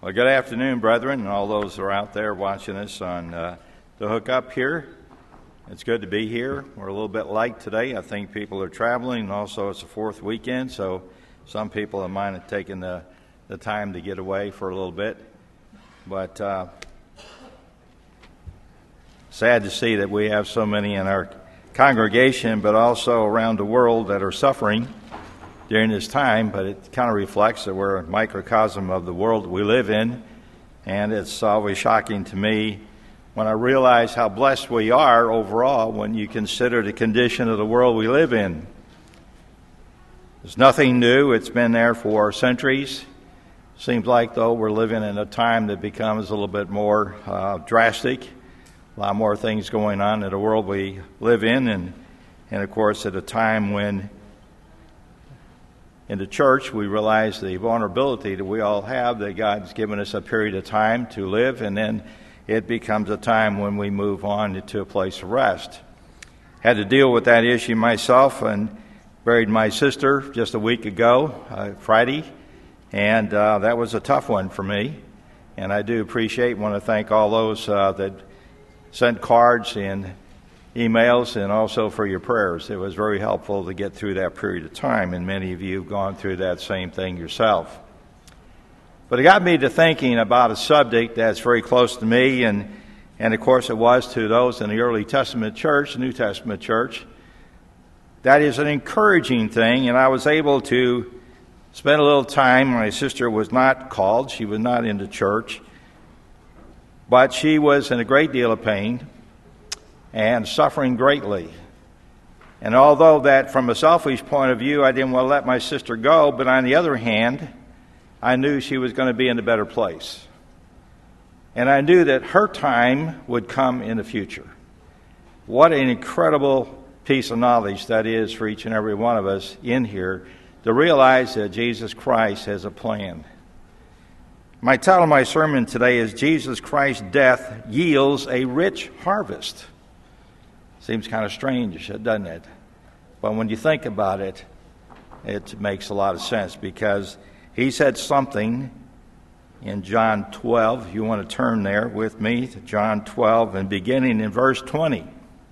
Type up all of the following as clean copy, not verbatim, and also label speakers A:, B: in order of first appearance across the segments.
A: Well, good afternoon, brethren, and all those who are out there watching us on the hookup here. It's good to be here. We're a little bit light today. I think people are traveling, and also it's the fourth weekend, so some people of mine have taken the time to get away for a little bit. But sad to see that we have so many in our congregation, but also around the world that are suffering during this time, but it kind of reflects that we're a microcosm of the world we live in, and it's always shocking to me when I realize how blessed we are overall when you consider the condition of the world we live in. There's nothing new. It's been there for centuries. Seems like, though, we're living in a time that becomes a little bit more drastic, a lot more things going on in the world we live in, and of course at a time when in the church, we realize the vulnerability that we all have, that God's given us a period of time to live, and then it becomes a time when we move on to a place of rest. Had to deal with that issue myself and buried my sister just a week ago, Friday, and that was a tough one for me. And I do appreciate and want to thank all those that sent cards and emails, and also for your prayers. It was very helpful to get through that period of time, and many of you have gone through that same thing yourself. But it got me to thinking about a subject that's very close to me, and of course it was to those in the early Testament church, New Testament church. That is an encouraging thing, and I was able to spend a little time. My sister was not called. She was not in the church, but she was in a great deal of pain and suffering greatly. And although that from a selfish point of view, I didn't want to let my sister go, but on the other hand, I knew she was going to be in a better place. And I knew that her time would come in the future. What an incredible piece of knowledge that is for each and every one of us in here to realize that Jesus Christ has a plan. My title of my sermon today is Jesus Christ's Death Yields a Rich Harvest. Seems kind of strange, doesn't it? But when you think about it, it makes a lot of sense, because he said something in John 12. If you want to turn there with me to John 12 and beginning in verse 20.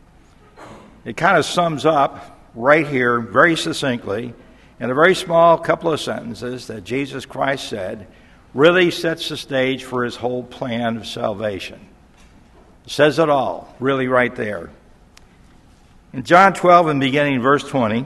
A: It kind of sums up right here very succinctly in a very small couple of sentences that Jesus Christ said really sets the stage for his whole plan of salvation. It says it all, really right there. In John 12 and beginning verse 20,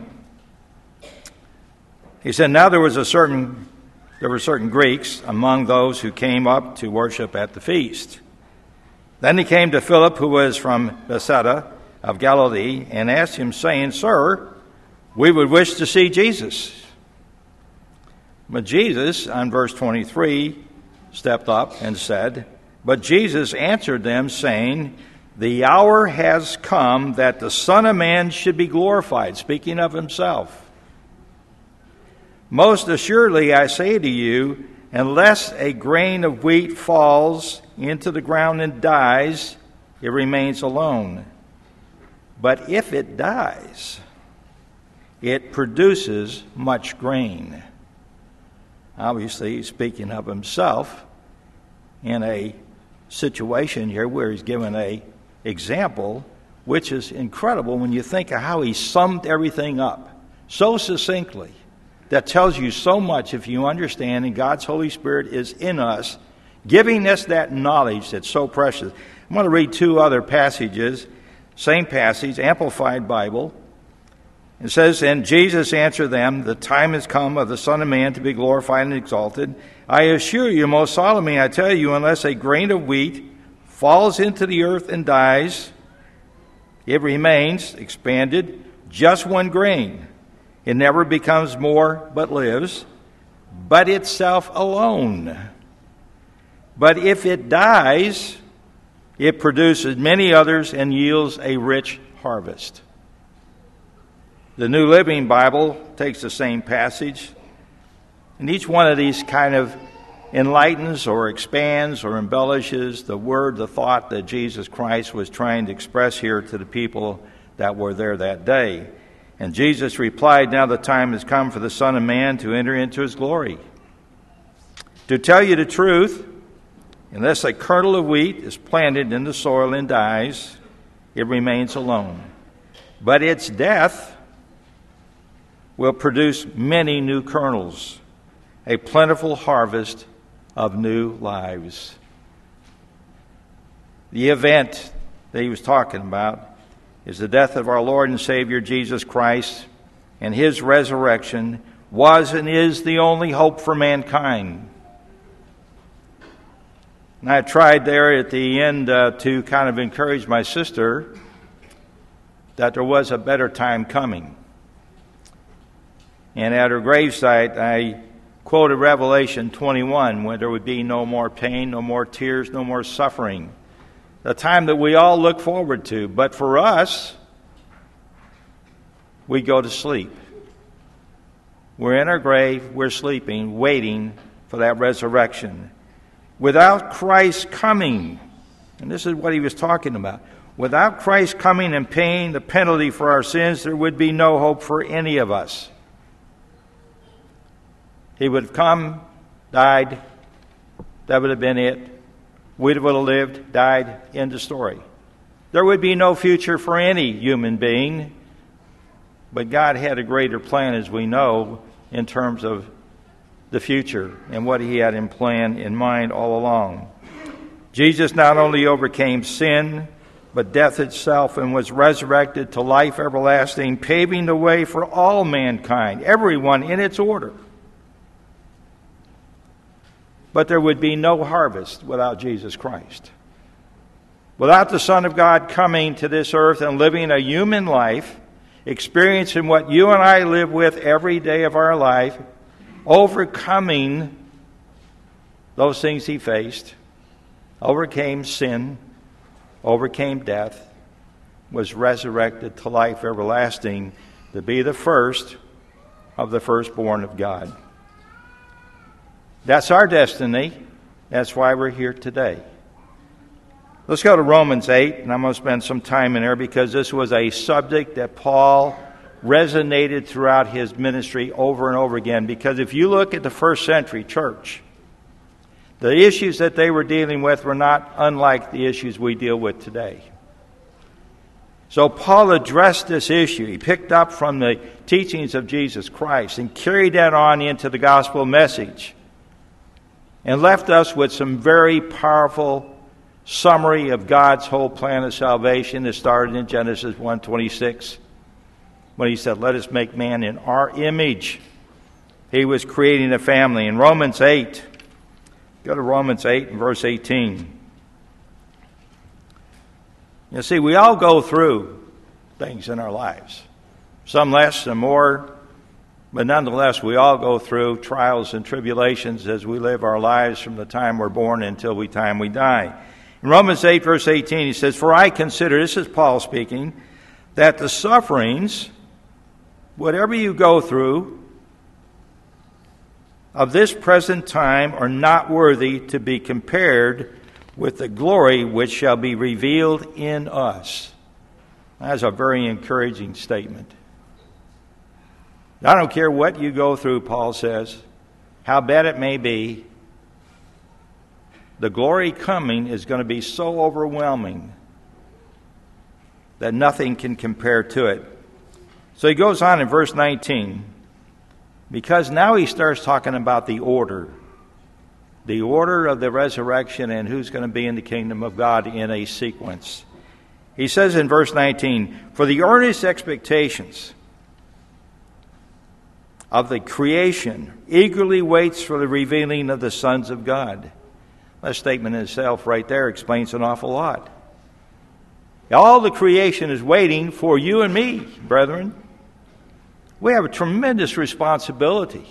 A: he said, "Now there were certain Greeks among those who came up to worship at the feast. Then he came to Philip, who was from Bethsaida of Galilee, and asked him, saying, 'Sir, we would wish to see Jesus.' But Jesus," on verse 23, stepped up and said, "But Jesus answered them, saying, 'The hour has come that the Son of Man should be glorified,'" speaking of himself. "Most assuredly I say to you, unless a grain of wheat falls into the ground and dies, it remains alone. But if it dies, it produces much grain." Obviously, he's speaking of himself in a situation here where he's given a example, which is incredible when you think of how he summed everything up so succinctly. That tells you so much if you understand, and God's Holy Spirit is in us, giving us that knowledge that's so precious. I'm going to read two other passages, same passage, Amplified Bible. It says, "And Jesus answered them, 'The time has come of the Son of Man to be glorified and exalted. I assure you, most solemnly, I tell you, unless a grain of wheat falls into the earth and dies, it remains,'" expanded, "'just one grain. It never becomes more, but lives, but itself alone. But if it dies, it produces many others and yields a rich harvest." The New Living Bible takes the same passage, and each one of these kind of enlightens or expands or embellishes the word, the thought that Jesus Christ was trying to express here to the people that were there that day. And Jesus replied, "Now the time has come for the Son of Man to enter into his glory. To tell you the truth, Unless a kernel of wheat is planted in the soil and dies, it remains alone. But its death will produce many new kernels, a plentiful harvest of new lives. The event that he was talking about is the death of our Lord and Savior Jesus Christ, and his resurrection was and is the only hope for mankind. And I tried there at the end to kind of encourage my sister that there was a better time coming. And at her gravesite, I quoted Revelation 21, where there would be no more pain, no more tears, no more suffering. The time that we all look forward to. But for us, we go to sleep. We're in our grave, we're sleeping, waiting for that resurrection. Without Christ coming, and this is what he was talking about, without Christ coming and paying the penalty for our sins, there would be no hope for any of us. He would have come, died, that would have been it. We would have lived, died, end of story. There would be no future for any human being, but God had a greater plan, as we know, in terms of the future and what he had in mind all along. Jesus not only overcame sin, but death itself, and was resurrected to life everlasting, paving the way for all mankind, everyone in its order. But there would be no harvest without Jesus Christ. Without the Son of God coming to this earth and living a human life, experiencing what you and I live with every day of our life, overcoming those things he faced, overcame sin, overcame death, was resurrected to life everlasting to be the first of the firstborn of God. That's our destiny. That's why we're here today. Let's go to Romans 8, and I'm going to spend some time in there because this was a subject that Paul resonated throughout his ministry over and over again. Because if you look at the first century church, the issues that they were dealing with were not unlike the issues we deal with today. So Paul addressed this issue. He picked up from the teachings of Jesus Christ and carried that on into the gospel message, and left us with some very powerful summary of God's whole plan of salvation that started in Genesis 1:26, when he said, "Let us make man in our image." He was creating a family. In Romans 8, go to Romans 8 and verse 18. You see, we all go through things in our lives. Some less, some more. But nonetheless, we all go through trials and tribulations as we live our lives from the time we're born until the time we die. In Romans 8, verse 18, he says, "For I consider," this is Paul speaking, "that the sufferings, whatever you go through, of this present time are not worthy to be compared with the glory which shall be revealed in us." That's a very encouraging statement. I don't care what you go through, Paul says, how bad it may be, the glory coming is going to be so overwhelming that nothing can compare to it. So he goes on in verse 19, because now he starts talking about the order of the resurrection and who's going to be in the kingdom of God in a sequence. He says in verse 19, "For the earnest expectations of the creation eagerly waits for the revealing of the sons of God." That statement in itself right there explains an awful lot. All the creation is waiting for you and me, brethren. We have a tremendous responsibility.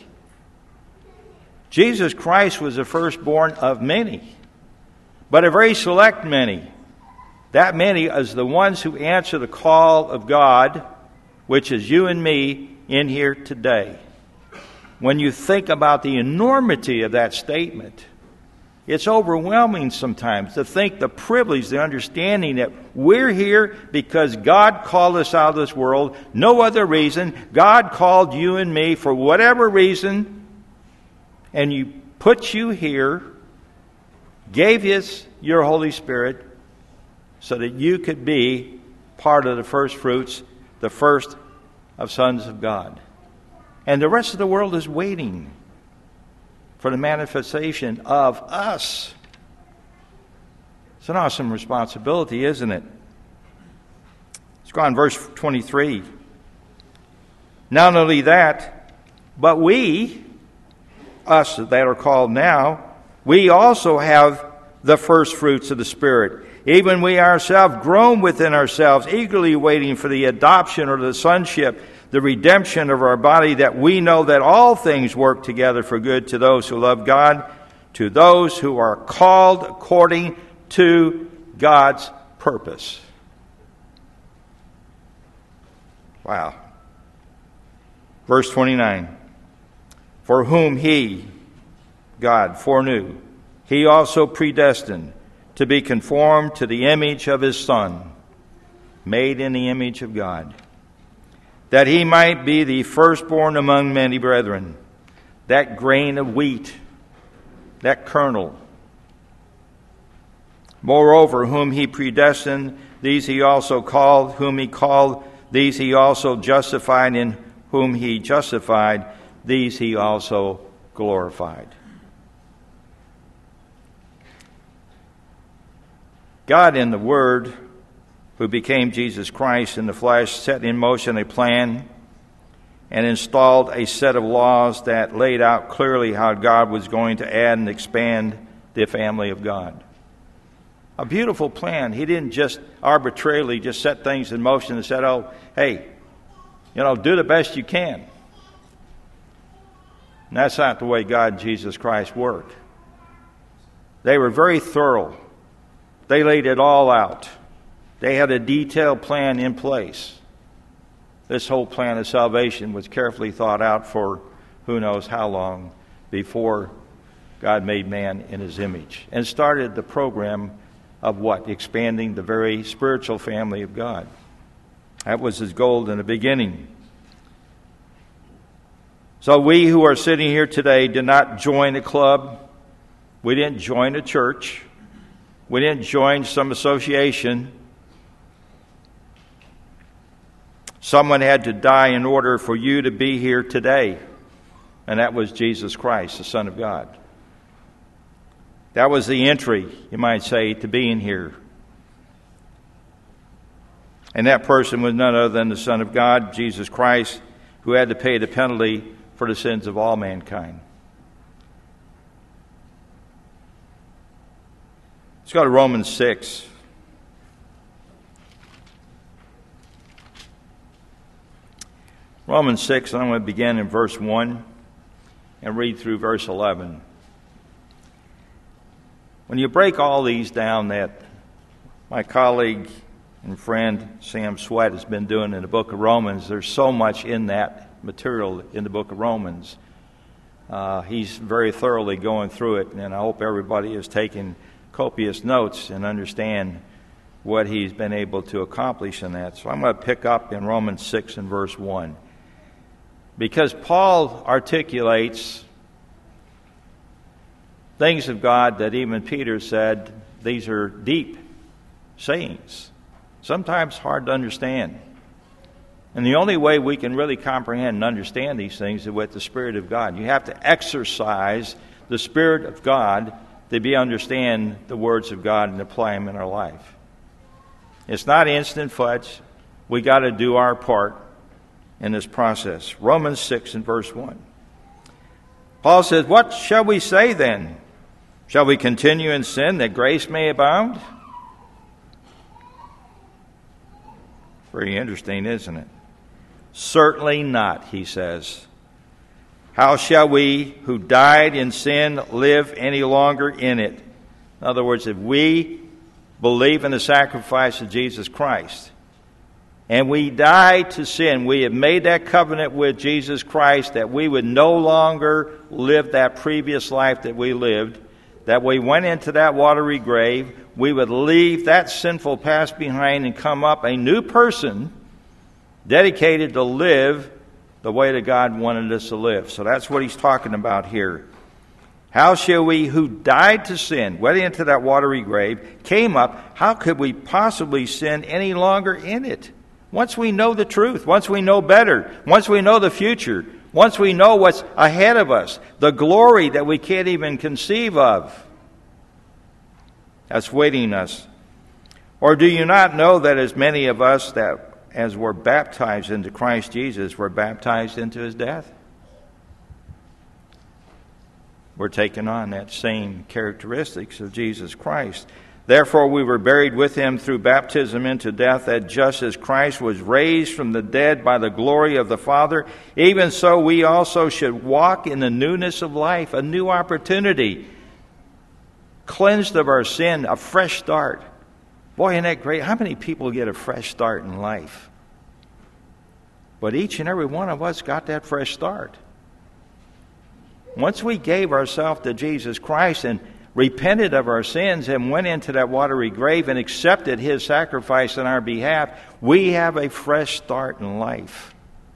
A: Jesus Christ was the firstborn of many, but a very select many. That many is the ones who answer the call of God, which is you and me in here today. When you think about the enormity of that statement, it's overwhelming sometimes to think the privilege, the understanding that we're here because God called us out of this world, no other reason. God called you and me for whatever reason, and you put you here gave us your Holy Spirit so that you could be part of the first fruits, the first of sons of God. And the rest of the world is waiting for the manifestation of us. It's an awesome responsibility, isn't it? Let's go on, verse 23. Not only that, but we, us that are called now, we also have the first fruits of the Spirit. Even we ourselves groan within ourselves, eagerly waiting for the adoption or the sonship, the redemption of our body, that we know that all things work together for good to those who love God, to those who are called according to God's purpose. Wow. Verse 29. For whom he, God, foreknew, he also predestined to be conformed to the image of his Son, made in the image of God, that he might be the firstborn among many brethren. That grain of wheat, that kernel. Moreover, whom he predestined, these he also called. Whom he called, these he also justified. And whom he justified, these he also glorified. God in the Word, who became Jesus Christ in the flesh, set in motion a plan and installed a set of laws that laid out clearly how God was going to add and expand the family of God. A beautiful plan. He didn't just arbitrarily just set things in motion and said, oh, hey, do the best you can. And that's not the way God and Jesus Christ worked. They were very thorough. They laid it all out. They had a detailed plan in place. This whole plan of salvation was carefully thought out for who knows how long before God made man in his image and started the program of what? Expanding the very spiritual family of God. That was his goal in the beginning. So we who are sitting here today did not join a club. We didn't join a church. We didn't join some association. Someone had to die in order for you to be here today. And that was Jesus Christ, the Son of God. That was the entry, you might say, to being here. And that person was none other than the Son of God, Jesus Christ, who had to pay the penalty for the sins of all mankind. Let's go to Romans 6. Romans 6, I'm going to begin in verse 1 and read through verse 11. When you break all these down that my colleague and friend Sam Sweat has been doing in the book of Romans, there's so much in that material in the book of Romans. He's very thoroughly going through it, and I hope everybody is taking copious notes and understand what he's been able to accomplish in that. So I'm going to pick up in Romans 6 and verse 1. Because Paul articulates things of God that even Peter said, these are deep sayings, sometimes hard to understand. And the only way we can really comprehend and understand these things is with the Spirit of God. You have to exercise the Spirit of God to understand the words of God and apply them in our life. It's not instant fudge. We got to do our part in this process. Romans 6 and verse 1. Paul says, what shall we say then? Shall we continue in sin that grace may abound? Very interesting, isn't it? Certainly not, he says. How shall we who died in sin live any longer in it? In other words, if we believe in the sacrifice of Jesus Christ and we died to sin, we have made that covenant with Jesus Christ that we would no longer live that previous life that we lived, that we went into that watery grave, we would leave that sinful past behind and come up a new person dedicated to live the way that God wanted us to live. So that's what he's talking about here. How shall we who died to sin, went into that watery grave, came up, how could we possibly sin any longer in it? Once we know the truth, once we know better, once we know the future, once we know what's ahead of us, the glory that we can't even conceive of, that's waiting us. Or do you not know that as many of us that as were baptized into Christ Jesus were baptized into his death? We're taking on that same characteristics of Jesus Christ. Therefore we were buried with him through baptism into death, that just as Christ was raised from the dead by the glory of the Father, even so we also should walk in the newness of life, a new opportunity, cleansed of our sin, a fresh start. Boy, isn't that great? How many people get a fresh start in life? But each and every one of us got that fresh start. Once we gave ourselves to Jesus Christ and repented of our sins and went into that watery grave and accepted his sacrifice on our behalf, we have a fresh start in life.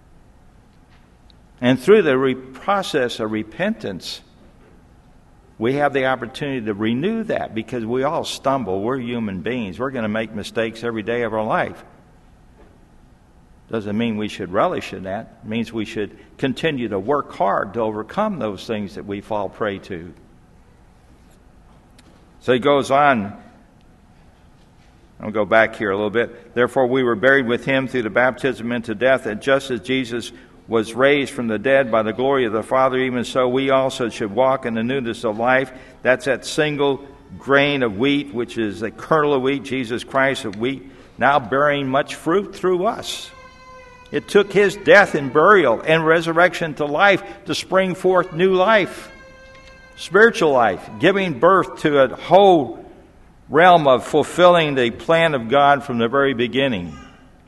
A: And through the process of repentance, we have the opportunity to renew that, because we all stumble. We're human beings. We're going to make mistakes every day of our life. Doesn't mean we should relish in that. It means we should continue to work hard to overcome those things that we fall prey to. So he goes on. I'll go back here a little bit. Therefore we were buried with him through the baptism into death, that just as Jesus was raised from the dead by the glory of the Father, even so we also should walk in the newness of life. That's that single grain of wheat, which is a kernel of wheat, Jesus Christ of wheat, now bearing much fruit through us. It took his death and burial and resurrection to life to spring forth new life, spiritual life, giving birth to a whole realm of fulfilling the plan of God from the very beginning.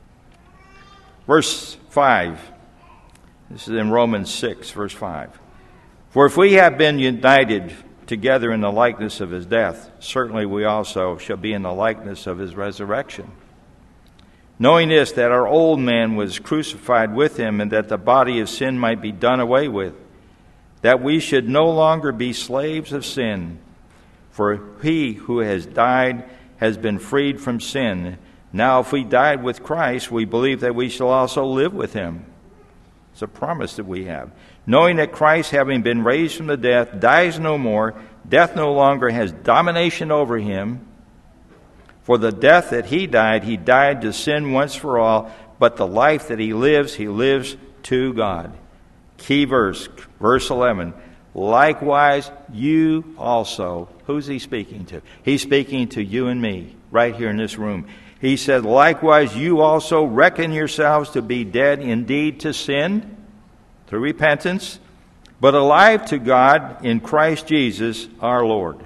A: Verse 5. This is in Romans 6, verse 5. For if we have been united together in the likeness of his death, certainly we also shall be in the likeness of his resurrection. Knowing this, that our old man was crucified with him, and that the body of sin might be done away with, that we should no longer be slaves of sin. For he who has died has been freed from sin. Now if we died with Christ, we believe that we shall also live with him. It's a promise that we have. Knowing that Christ, having been raised from the dead, dies no more, death no longer has domination over him. For the death that he died to sin once for all, but the life that he lives to God. Key verse, verse 11. Likewise, you also. Who's he speaking to? He's speaking to you and me, right here in this room. He said, likewise, you also reckon yourselves to be dead indeed to sin, through repentance, but alive to God in Christ Jesus our Lord.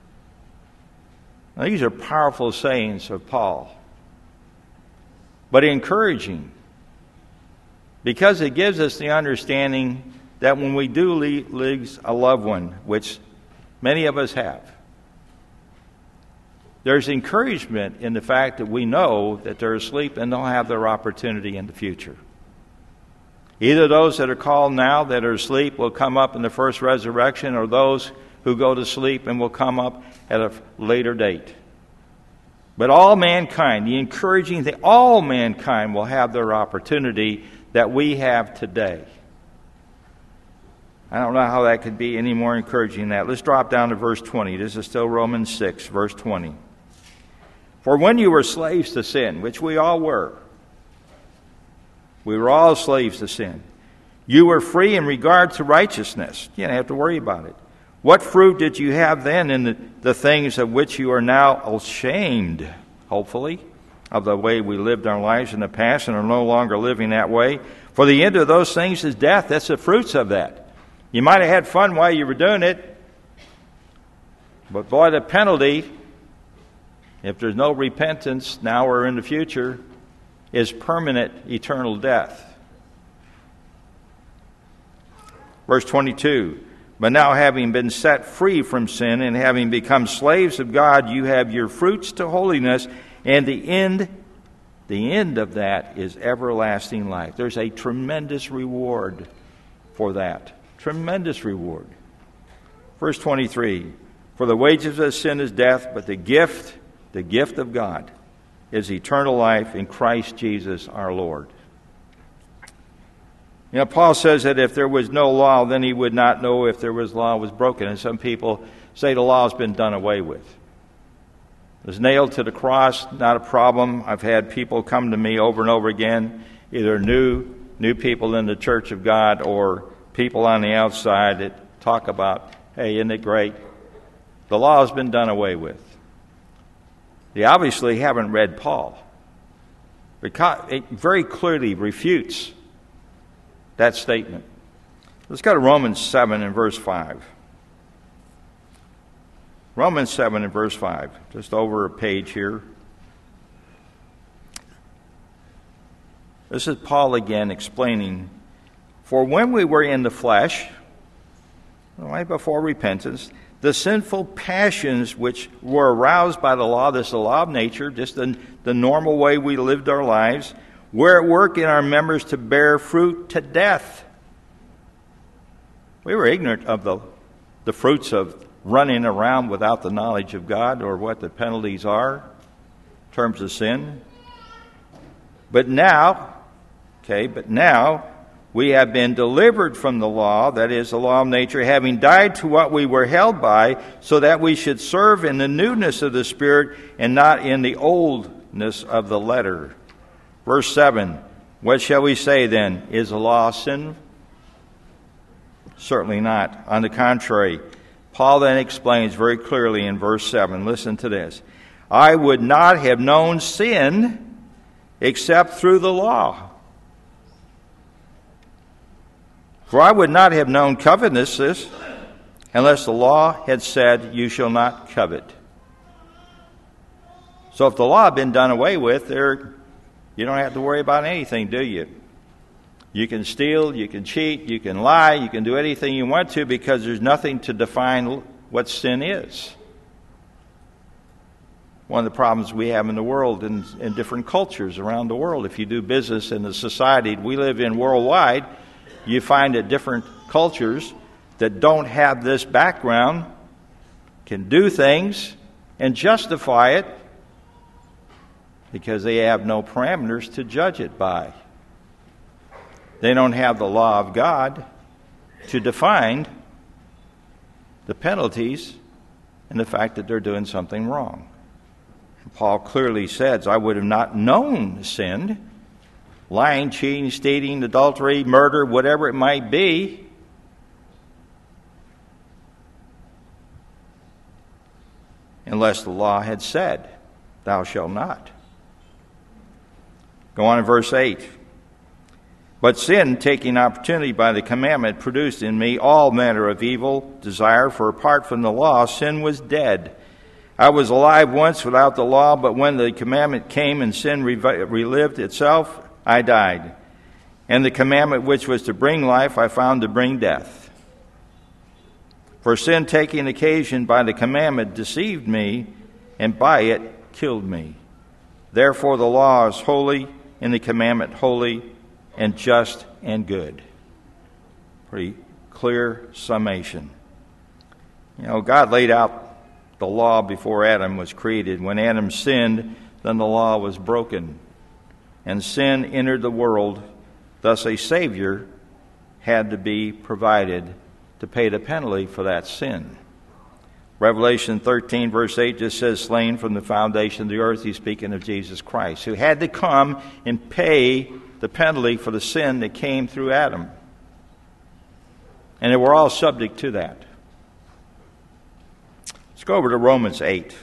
A: Now, these are powerful sayings of Paul, but encouraging, because it gives us the understanding that when we do lose a loved one, which many of us have, there's encouragement in the fact that we know that they're asleep and they'll have their opportunity in the future. Either those that are called now that are asleep will come up in the first resurrection, or those who go to sleep and will come up at a later date. But all mankind, the encouraging thing, all mankind will have their opportunity that we have today. I don't know how that could be any more encouraging than that. Let's drop down to verse 20. This is still Romans 6, verse 20. For when you were slaves to sin, which we all were, we were all slaves to sin, you were free in regard to righteousness. You don't have to worry about it. What fruit did you have then in the things of which you are now ashamed, hopefully, of the way we lived our lives in the past and are no longer living that way? For the end of those things is death. That's the fruits of that. You might have had fun while you were doing it, but boy, the penalty, if there's no repentance now or in the future, is permanent eternal death. Verse 22, but now having been set free from sin and having become slaves of God, you have your fruits to holiness, and the end of that is everlasting life. There's a tremendous reward for that. Tremendous reward. Verse 23, for the wages of sin is death, but the gift of God is eternal life in Christ Jesus our Lord. You know, Paul says that if there was no law, then he would not know if there was law was broken. And some people say the law has been done away with. It was nailed to the cross, not a problem. I've had people come to me over and over again, either new people in the Church of God or people on the outside that talk about, hey, isn't it great? The law has been done away with. They obviously haven't read Paul. It very clearly refutes that statement. Let's go to Romans 7 and verse 5. Romans 7 and verse 5, just over a page here. This is Paul again explaining, for when we were in the flesh, right before repentance, the sinful passions which were aroused by the law, this is the law of nature, just the normal way we lived our lives, were at work in our members to bear fruit to death. We were ignorant of the fruits of running around without the knowledge of God or what the penalties are in terms of sin. But now we have been delivered from the law, that is, the law of nature, having died to what we were held by, so that we should serve in the newness of the Spirit and not in the oldness of the letter. Verse 7, what shall we say then? Is the law sin? Certainly not. On the contrary, Paul then explains very clearly in verse 7, listen to this. I would not have known sin except through the law. For I would not have known covetousness unless the law had said, you shall not covet. So if the law had been done away with, you don't have to worry about anything, do you? You can steal, you can cheat, you can lie, you can do anything you want to because there's nothing to define what sin is. One of the problems we have in the world in different cultures around the world, if you do business in the society we live in worldwide, you find that different cultures that don't have this background can do things and justify it because they have no parameters to judge it by. They don't have the law of God to define the penalties and the fact that they're doing something wrong. And Paul clearly says, I would have not known sin, lying, cheating, stealing, adultery, murder, whatever it might be, unless the law had said, thou shalt not. Go on in verse 8. But sin, taking opportunity by the commandment, produced in me all manner of evil desire, for apart from the law, sin was dead. I was alive once without the law, but when the commandment came and sin relived itself, I died. And the commandment which was to bring life, I found to bring death. For sin, taking occasion by the commandment, deceived me, and by it killed me. Therefore the law is holy, and the commandment holy, and just and good. Pretty clear summation. You know, God laid out the law before Adam was created. When Adam sinned, then the law was broken, and sin entered the world. Thus a Savior had to be provided to pay the penalty for that sin. Revelation 13, verse 8 just says, slain from the foundation of the earth. He's speaking of Jesus Christ, who had to come and pay the penalty for the sin that came through Adam. And they were all subject to that. Let's go over to Romans 8.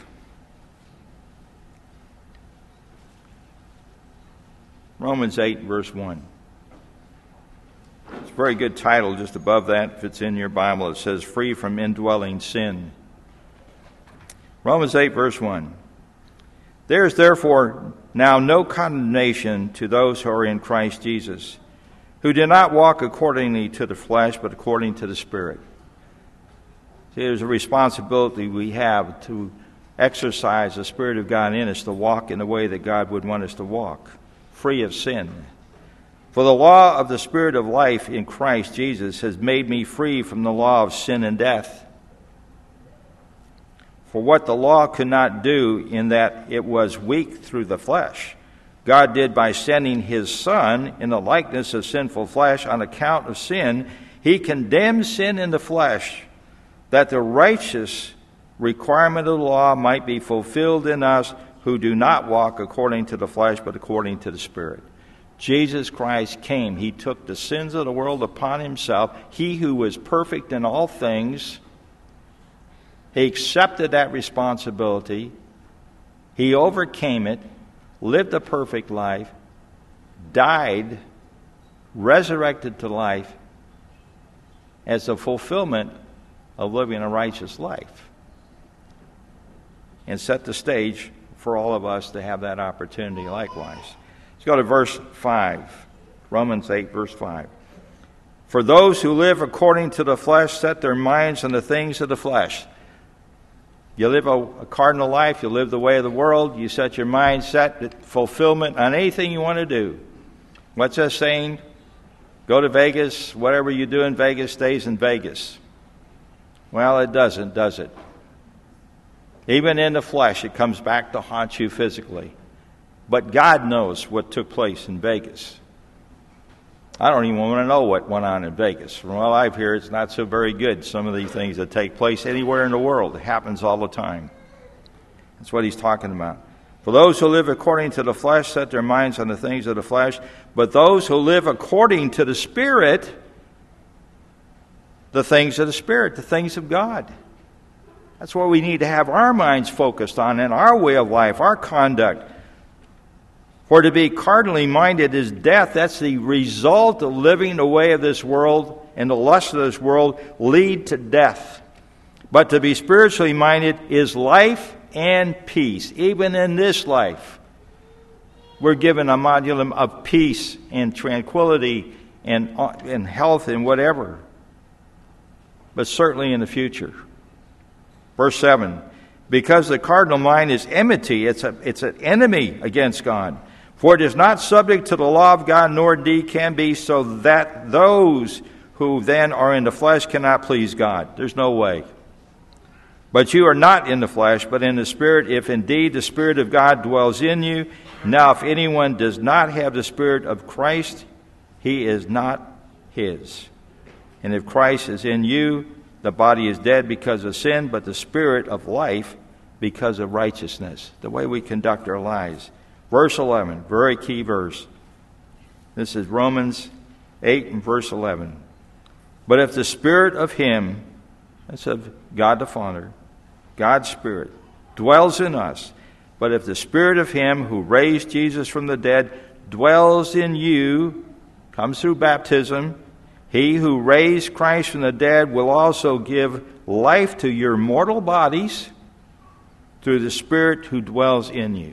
A: Romans 8, verse 1. It's a very good title just above that. If it's in your Bible, it says, free from indwelling sin. Romans 8, verse 1. There is therefore now no condemnation to those who are in Christ Jesus, who do not walk accordingly to the flesh, but according to the Spirit. See, there's a responsibility we have to exercise the Spirit of God in us to walk in the way that God would want us to walk, free of sin. For the law of the Spirit of life in Christ Jesus has made me free from the law of sin and death. For what the law could not do, in that it was weak through the flesh, God did by sending his Son in the likeness of sinful flesh on account of sin. He condemned sin in the flesh, that the righteous requirement of the law might be fulfilled in us who do not walk according to the flesh, but according to the Spirit. Jesus Christ came. He took the sins of the world upon himself. He who was perfect in all things, he accepted that responsibility. He overcame it, lived a perfect life, died, resurrected to life as a fulfillment of living a righteous life, and set the stage for all of us to have that opportunity likewise. Let's go to verse 5. Romans 8, verse 5. For those who live according to the flesh set their minds on the things of the flesh. You live a cardinal life, you live the way of the world, you set your mind set fulfillment on anything you want to do. What's that saying? Go to Vegas, whatever you do in Vegas stays in Vegas. Well, it doesn't, does it? Even in the flesh, it comes back to haunt you physically. But God knows what took place in Vegas. I don't even want to know what went on in Vegas. From what I've heard, it's not so very good, some of these things that take place anywhere in the world. It happens all the time. That's what he's talking about. For those who live according to the flesh set their minds on the things of the flesh, but those who live according to the Spirit, the things of the Spirit, the things of God. That's what we need to have our minds focused on in our way of life, our conduct. For to be carnally minded is death. That's the result of living the way of this world, and the lust of this world lead to death. But to be spiritually minded is life and peace. Even in this life, we're given a modulum of peace and tranquility and health and whatever. But certainly in the future. Verse 7, because the cardinal mind is enmity, it's an enemy against God. For it is not subject to the law of God, nor indeed can be, so that those who then are in the flesh cannot please God. There's no way. But you are not in the flesh, but in the Spirit, if indeed the Spirit of God dwells in you. Now if anyone does not have the Spirit of Christ, he is not his. And if Christ is in you, the body is dead because of sin, but the Spirit of life because of righteousness. The way we conduct our lives. Verse 11, very key verse. This is Romans 8 and verse 11. But if the Spirit of Him, that's of God the Father, God's Spirit, dwells in us, but if the Spirit of Him who raised Jesus from the dead dwells in you, comes through baptism, He who raised Christ from the dead will also give life to your mortal bodies through the Spirit who dwells in you.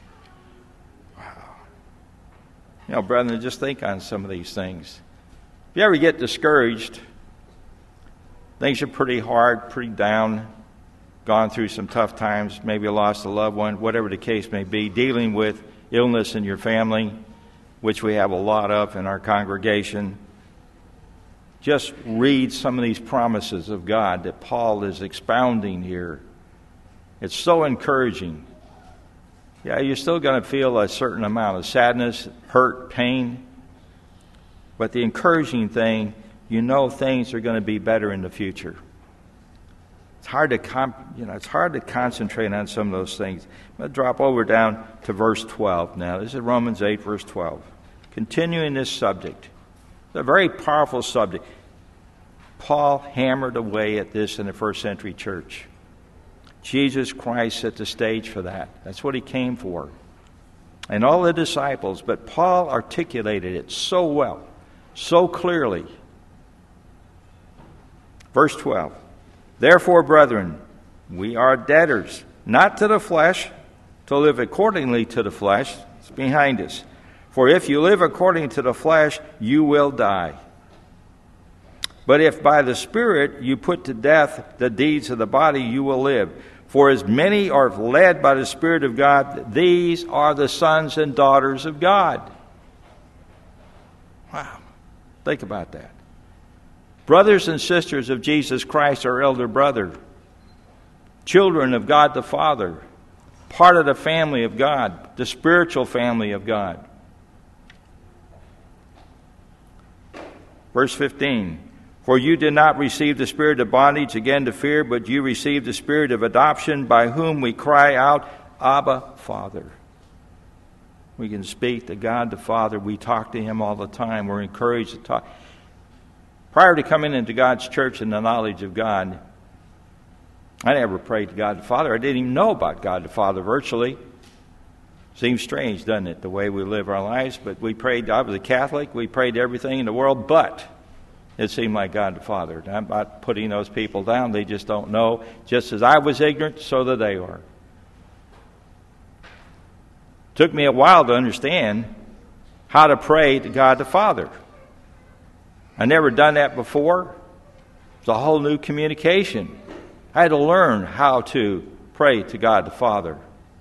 A: You know, brethren, just think on some of these things. If you ever get discouraged, things are pretty hard, pretty down, gone through some tough times, maybe lost a loved one, whatever the case may be, dealing with illness in your family, which we have a lot of in our congregation, just read some of these promises of God that Paul is expounding here. It's so encouraging. Yeah, you're still going to feel a certain amount of sadness, hurt, pain. But the encouraging thing, you know things are going to be better in the future. It's hard to concentrate on some of those things. I'm going to drop over down to verse 12 now. This is Romans 8, verse 12. Continuing this subject. It's a very powerful subject. Paul hammered away at this in the first century church. Jesus Christ set the stage for that. That's what He came for. And all the disciples, but Paul articulated it so well, so clearly. Verse 12. Therefore, brethren, we are debtors, not to the flesh, to live accordingly to the flesh. It's behind us. For if you live according to the flesh, you will die. But if by the Spirit you put to death the deeds of the body, you will live. For as many are led by the Spirit of God, these are the sons and daughters of God. Wow. Think about that. Brothers and sisters of Jesus Christ, our elder brother. children of God the Father, part of the family of God, the spiritual family of God. Verse 15, for you did not receive the spirit of bondage again to fear, but you received the spirit of adoption, by whom we cry out, Abba, Father. We can speak to God the Father. We talk to Him all the time. We're encouraged to talk. Prior to coming into God's church and the knowledge of God, I never prayed to God the Father. I didn't even know about God the Father virtually. Seems strange, doesn't it, the way we live our lives? But we prayed. I was a Catholic. We prayed to everything in the world, but it seemed like God the Father. I'm not putting those people down. They just don't know. Just as I was ignorant, so that they are. Took me a while to understand how to pray to God the Father. I never done that before. It's a whole new communication. I had to learn how to pray to God the Father.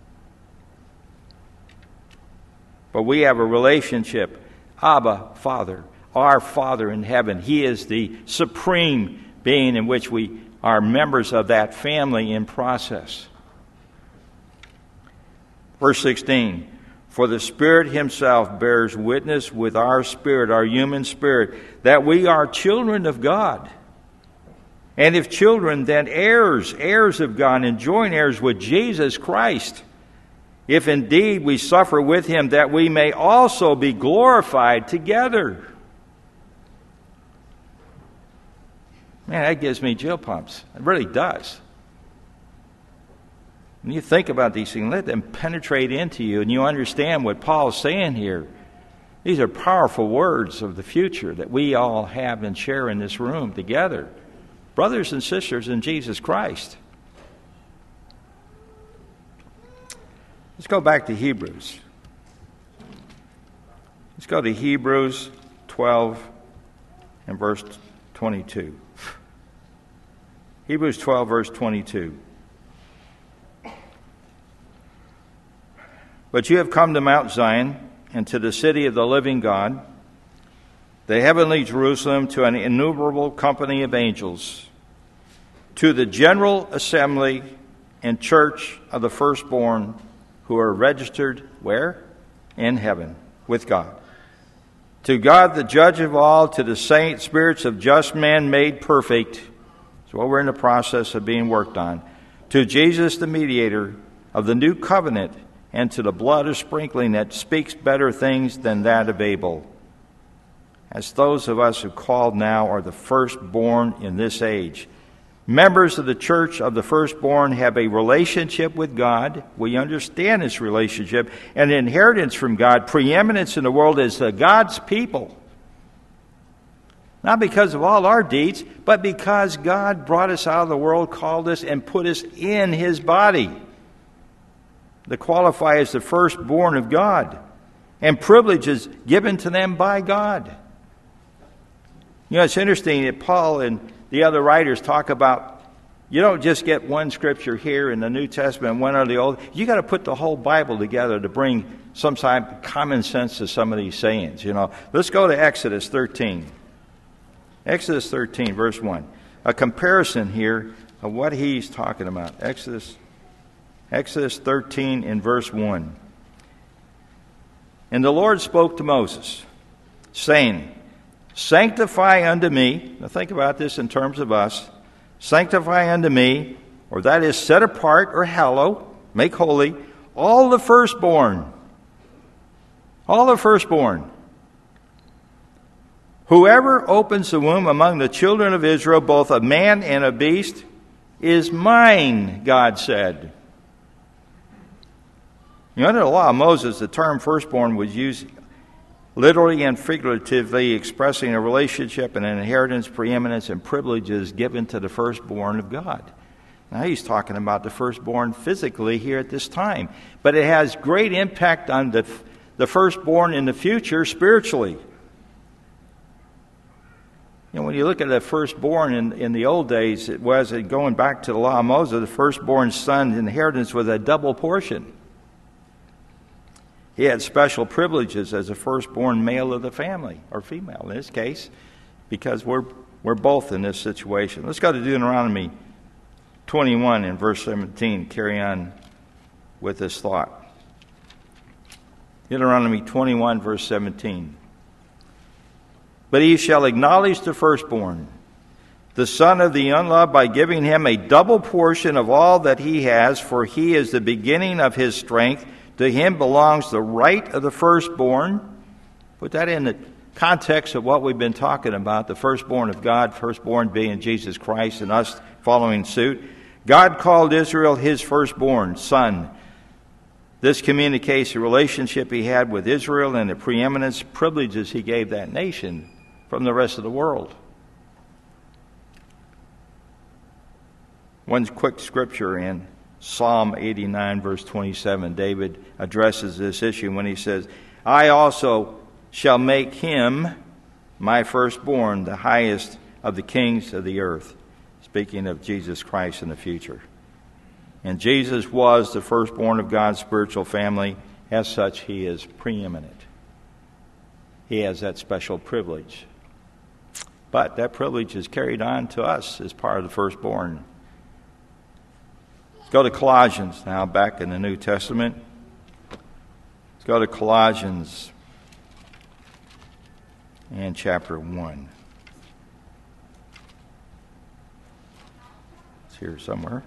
A: But we have a relationship. Abba, Father, our Father in heaven. He is the supreme being in which we are members of that family in process. Verse 16, for the Spirit Himself bears witness with our spirit, our human spirit, that we are children of God. And if children, then heirs, heirs of God, and joint heirs with Jesus Christ. If indeed we suffer with Him, that we may also be glorified together. Man, that gives me chill pumps. It really does. When you think about these things, let them penetrate into you, and you understand what Paul's saying here. These are powerful words of the future that we all have and share in this room together. Brothers and sisters in Jesus Christ. Let's go back to Hebrews. Let's go to Hebrews 12 and verse 22. Hebrews 12, verse 22. But you have come to Mount Zion and to the city of the living God, the heavenly Jerusalem, to an innumerable company of angels, to the general assembly and church of the firstborn who are registered where? In heaven with God. To God the judge of all, to the saints, spirits of just men made perfect. That's what we're in the process of being worked on. To Jesus the mediator of the new covenant, and to the blood of sprinkling that speaks better things than that of Abel. As those of us who called now are the firstborn in this age. Members of the church of the firstborn have a relationship with God. We understand this relationship. An inheritance from God, preeminence in the world as God's people. Not because of all our deeds, but because God brought us out of the world, called us, and put us in His body. To qualify as the firstborn of God, and privileges given to them by God. You know, it's interesting that Paul and the other writers talk about, you don't just get one scripture here in the New Testament, one or the Old. You got to put the whole Bible together to bring some type of common sense to some of these sayings. You know, let's go to Exodus 13. Exodus 13, verse 1. A comparison here of what he's talking about. Exodus 13 in verse 1. And the Lord spoke to Moses, saying, sanctify unto me, now think about this in terms of us, sanctify unto me, or that is set apart or hallow, make holy, all the firstborn. All the firstborn. Whoever opens the womb among the children of Israel, both a man and a beast, is mine, God said. You know, under the law of Moses, the term firstborn was used literally and figuratively, expressing a relationship and an inheritance, preeminence, and privileges given to the firstborn of God. Now he's talking about the firstborn physically here at this time. But it has great impact on the firstborn in the future spiritually. You know, when you look at the firstborn in the old days, it was, going back to the law of Moses, the firstborn son's inheritance was a double portion. He had special privileges as a firstborn male of the family, or female in this case, because we're both in this situation. Let's go to Deuteronomy 21 and verse 17 carry on with this thought. Deuteronomy 21, verse 17. But he shall acknowledge the firstborn, the son of the unloved, by giving him a double portion of all that he has, for he is the beginning of his strength. To him belongs the right of the firstborn. Put that in the context of what we've been talking about, the firstborn of God, firstborn being Jesus Christ and us following suit. God called Israel his firstborn son. This communicates the relationship he had with Israel and the preeminence privileges he gave that nation from the rest of the world. One quick scripture in Psalm 89, verse 27, David addresses this issue when he says, I also shall make him my firstborn, the highest of the kings of the earth. Speaking of Jesus Christ in the future. And Jesus was the firstborn of God's spiritual family. As such, he is preeminent. He has that special privilege. But that privilege is carried on to us as part of the firstborn. Let's go to Colossians now, back in the New Testament. Let's go to Colossians and chapter 1. It's here somewhere.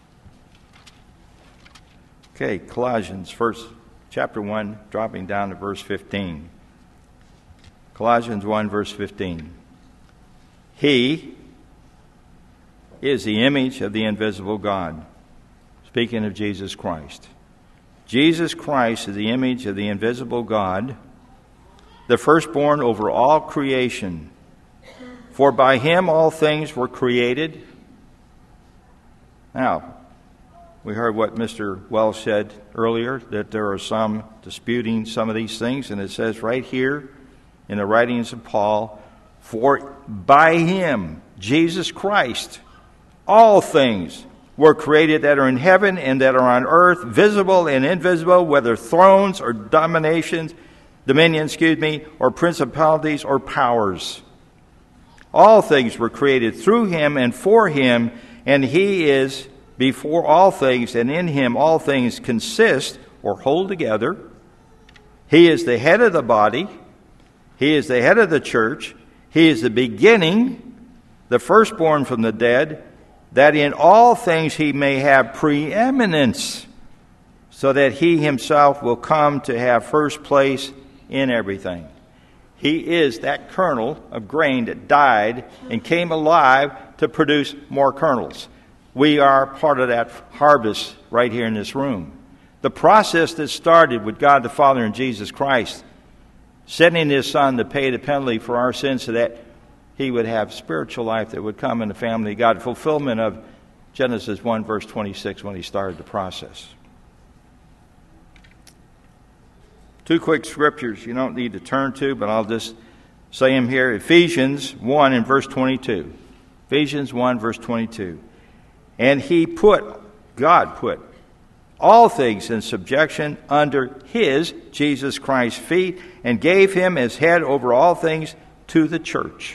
A: Okay, Colossians, chapter 1, dropping down to verse 15. Colossians 1, verse 15. He is the image of the invisible God. Speaking of Jesus Christ. Jesus Christ is the image of the invisible God, the firstborn over all creation. For by him all things were created. Now, we heard what Mr. Wells said earlier, that there are some disputing some of these things, and it says right here in the writings of Paul, for by him, Jesus Christ, all things were created that are in heaven and that are on earth, visible and invisible, whether thrones or dominions, or principalities or powers. All things were created through him and for him, and he is before all things, and in him all things consist or hold together. He is the head of the body. He is the head of the church. He is the beginning, the firstborn from the dead, that in all things he may have preeminence, so that he himself will come to have first place in everything. He is that kernel of grain that died and came alive to produce more kernels. We are part of that harvest right here in this room. The process that started with God the Father and Jesus Christ, sending his Son to pay the penalty for our sins so that he would have spiritual life that would come in the family of God. Fulfillment of Genesis 1, verse 26, when he started the process. Two quick scriptures you don't need to turn to, but I'll just say them here. Ephesians 1 and verse 22. Ephesians 1, verse 22. And God put all things in subjection under his, Jesus Christ's feet, and gave him as head over all things to the church.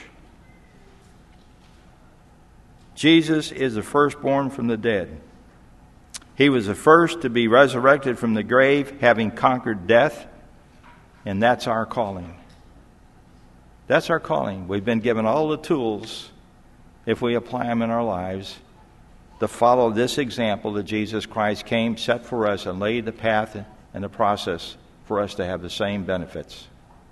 A: Jesus is the firstborn from the dead. He was the first to be resurrected from the grave, having conquered death, and that's our calling. That's our calling. We've been given all the tools, if we apply them in our lives, to follow this example that Jesus Christ came, set for us, and laid the path and the process for us to have the same benefits.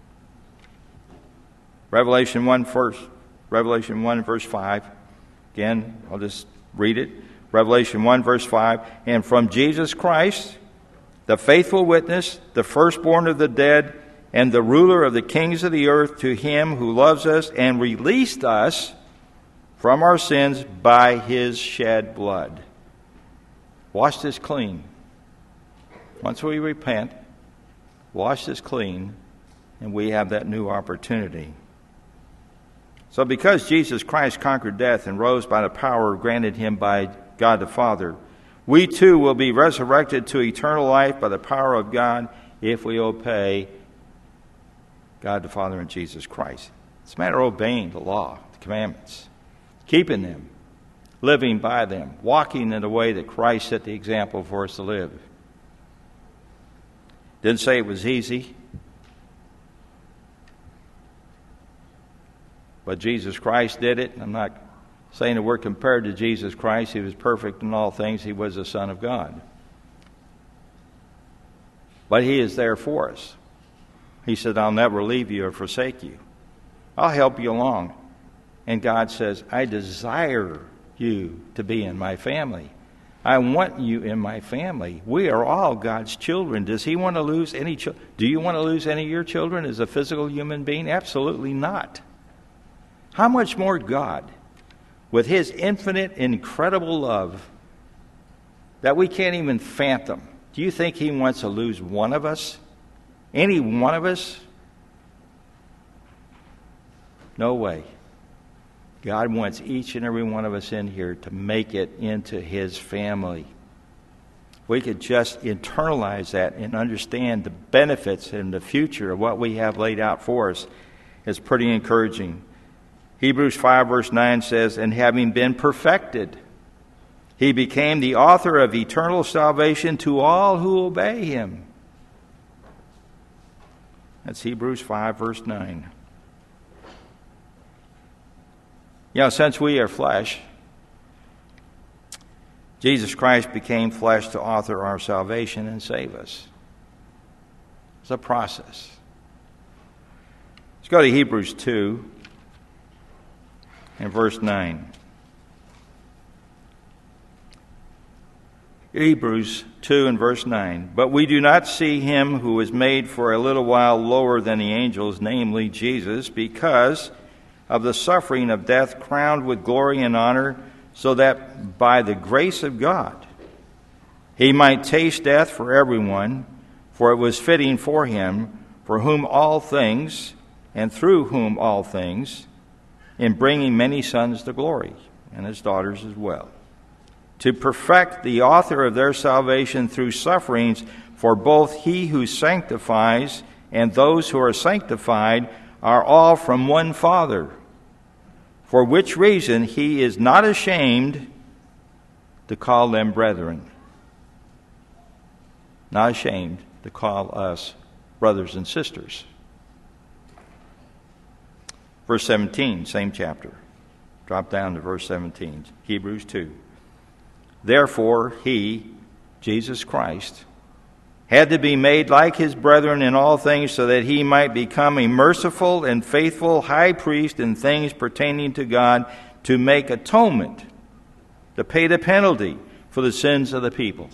A: Revelation 1, verse 5. Again, I'll just read it. Revelation 1, verse 5. And from Jesus Christ, the faithful witness, the firstborn of the dead, and the ruler of the kings of the earth, to him who loves us and released us from our sins by his shed blood. Washed us clean. Once we repent, washed us clean, and we have that new opportunity. So because Jesus Christ conquered death and rose by the power granted him by God the Father, we too will be resurrected to eternal life by the power of God if we obey God the Father and Jesus Christ. It's a matter of obeying the law, the commandments, keeping them. living by them, walking in the way that Christ set the example for us to live. Didn't say it was easy, but Jesus Christ did it. I'm not saying that we're compared to Jesus Christ. He was perfect in all things. He was the Son of God. But He is there for us. He said, I'll never leave you or forsake you. I'll help you along. And God says, I desire you to be in my family. I want you in my family. We are all God's children. Does He want to lose any children? Do you want to lose any of your children as a physical human being? Absolutely not. How much more God, with His infinite, incredible love that we can't even fathom, do you think He wants to lose one of us? Any one of us? No way. God wants each and every one of us in here to make it into His family. We could just internalize that and understand the benefits and the future of what we have laid out for us. It's pretty encouraging. Hebrews 5 verse 9 says, and having been perfected, He became the author of eternal salvation to all who obey Him. That's Hebrews 5 verse 9. Since we are flesh, Jesus Christ became flesh to author our salvation and save us. It's a process. Let's go to Hebrews 2 and verse 9. Hebrews 2 and verse 9. But we do not see Him who was made for a little while lower than the angels, namely Jesus, because of the suffering of death, crowned with glory and honor, so that by the grace of God He might taste death for everyone, for it was fitting for Him, for whom all things, and through whom all things, in bringing many sons to glory, and His daughters as well, to perfect the author of their salvation through sufferings, for both He who sanctifies and those who are sanctified are all from one Father, for which reason He is not ashamed to call them brethren. Not ashamed to call us brothers and sisters. Verse 17, same chapter. Drop down to verse 17, Hebrews 2. Therefore He, Jesus Christ, had to be made like His brethren in all things, so that He might become a merciful and faithful high priest in things pertaining to God, to make atonement, to pay the penalty for the sins of the people.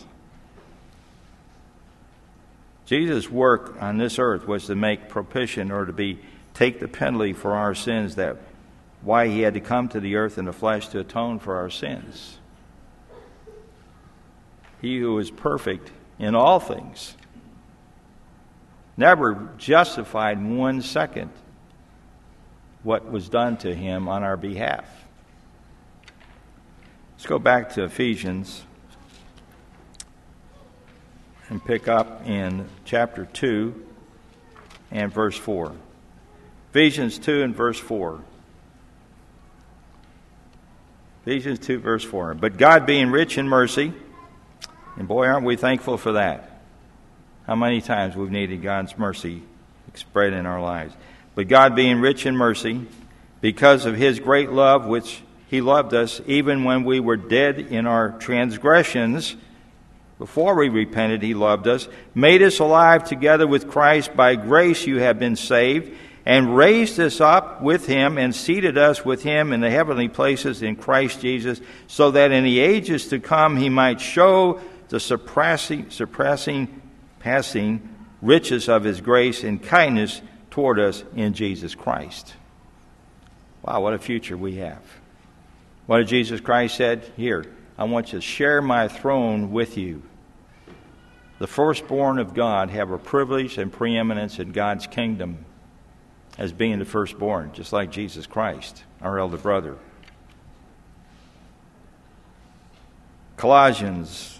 A: Jesus' work on this earth was to make propitiation, or to take the penalty for our sins, that why He had to come to the earth in the flesh to atone for our sins. He who is perfect in all things never justified 1 second what was done to Him on our behalf. Let's go back to Ephesians and pick up in chapter 2 and verse 4. Ephesians 2 and verse 4. Ephesians 2 verse 4. But God, being rich in mercy, and boy, aren't we thankful for that. How many times we've needed God's mercy spread in our lives. But God, being rich in mercy, because of His great love, which He loved us, even when we were dead in our transgressions, before we repented, He loved us, made us alive together with Christ. By grace you have been saved, and raised us up with Him, and seated us with Him in the heavenly places in Christ Jesus, so that in the ages to come He might show the passing riches of His grace and kindness toward us in Jesus Christ. Wow, what a future we have. What did Jesus Christ said? Here, I want you to share my throne with you. The firstborn of God have a privilege and preeminence in God's kingdom as being the firstborn, just like Jesus Christ, our elder brother. Colossians.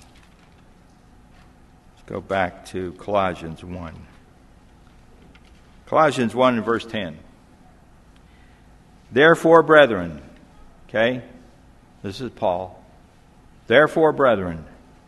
A: Go back to Colossians 1. Colossians 1 and verse 10. Therefore, brethren, okay? This is Paul. Therefore, brethren,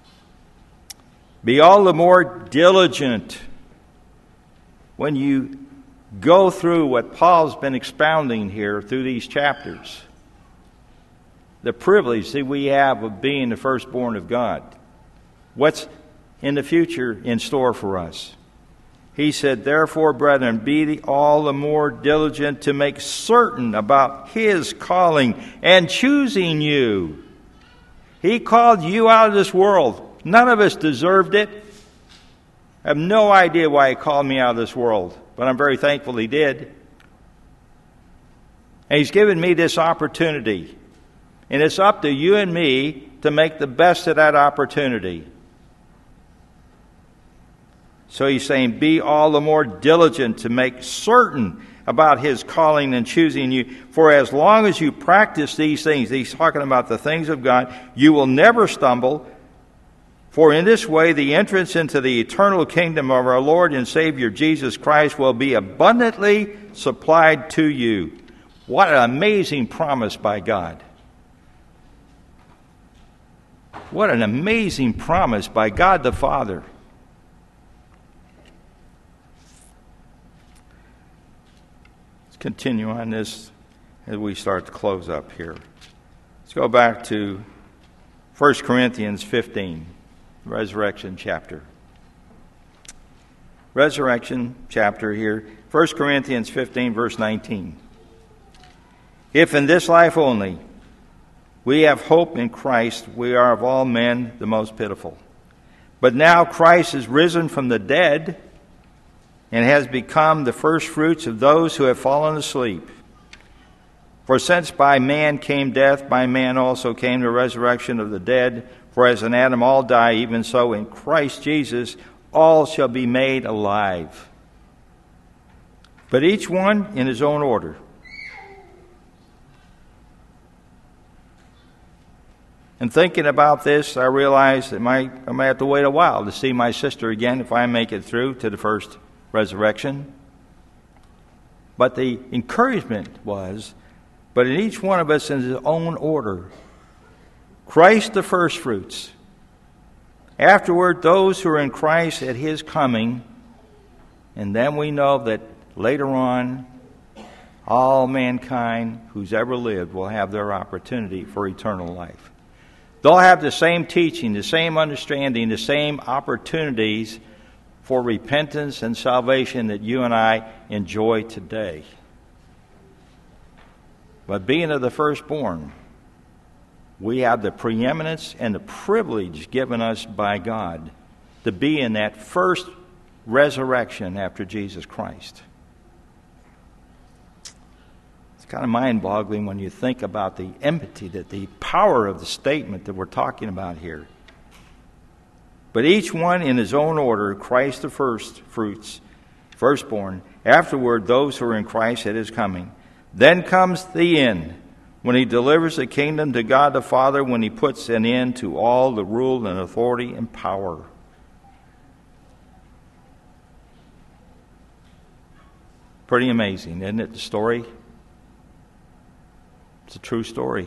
A: be all the more diligent when you go through what Paul's been expounding here through these chapters. The privilege that we have of being the firstborn of God. What's in the future in store for us? He said, therefore, brethren, be all the more diligent to make certain about His calling and choosing you. He called you out of this world. None of us deserved it. I have no idea why He called me out of this world, but I'm very thankful He did. And He's given me this opportunity. And it's up to you and me to make the best of that opportunity. So He's saying, be all the more diligent to make certain about His calling and choosing you. For as long as you practice these things, He's talking about the things of God, you will never stumble. For in this way, the entrance into the eternal kingdom of our Lord and Savior Jesus Christ will be abundantly supplied to you. What an amazing promise by God. What an amazing promise by God the Father. Let's continue on this as we start to close up here. Let's go back to 1 Corinthians 15, resurrection chapter. Resurrection chapter here, 1 Corinthians 15, verse 19. If in this life only we have hope in Christ, we are of all men the most pitiful. But now Christ is risen from the dead and has become the firstfruits of those who have fallen asleep. For since by man came death, by man also came the resurrection of the dead. For as in Adam all die, even so in Christ Jesus all shall be made alive. But each one in his own order. And thinking about this, I realized that I might have to wait a while to see my sister again if I make it through to the first resurrection. But the encouragement was, but in each one of us in his own order. Christ the firstfruits. Afterward, those who are in Christ at His coming. And then we know that later on, all mankind who's ever lived will have their opportunity for eternal life. They'll have the same teaching, the same understanding, the same opportunities for repentance and salvation that you and I enjoy today. But being of the firstborn, we have the preeminence and the privilege given us by God to be in that first resurrection after Jesus Christ. Kind of mind-boggling when you think about the empathy, that the power of the statement that we're talking about here. But each one in his own order, Christ the firstfruits, firstborn. Afterward, those who are in Christ at His coming. Then comes the end, when He delivers the kingdom to God the Father, when He puts an end to all the rule and authority and power. Pretty amazing, isn't it, the story? It's a true story.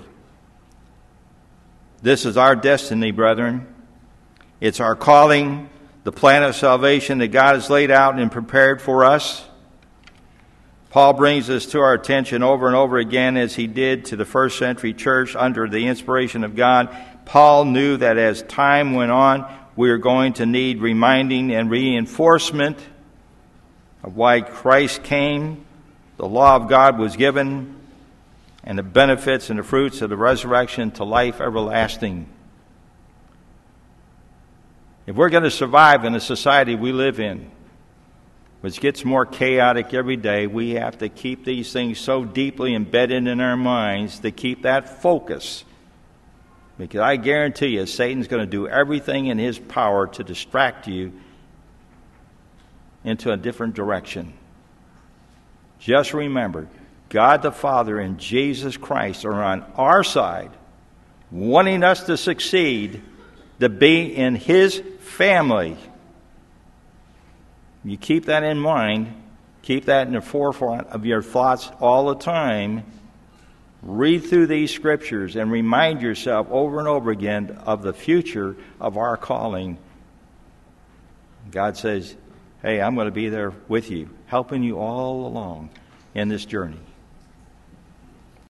A: This is our destiny, brethren. It's our calling, the plan of salvation that God has laid out and prepared for us. Paul brings this to our attention over and over again, as he did to the first century church under the inspiration of God. Paul knew that as time went on, we are going to need reminding and reinforcement of why Christ came, the law of God was given, and the benefits and the fruits of the resurrection to life everlasting. If we're going to survive in the society we live in, which gets more chaotic every day, we have to keep these things so deeply embedded in our minds to keep that focus. Because I guarantee you, Satan's going to do everything in his power to distract you into a different direction. Just remember, God the Father and Jesus Christ are on our side, wanting us to succeed, to be in His family. You keep that in mind, keep that in the forefront of your thoughts all the time, read through these scriptures and remind yourself over and over again of the future of our calling, God says, hey, I'm going to be there with you, helping you all along in this journey.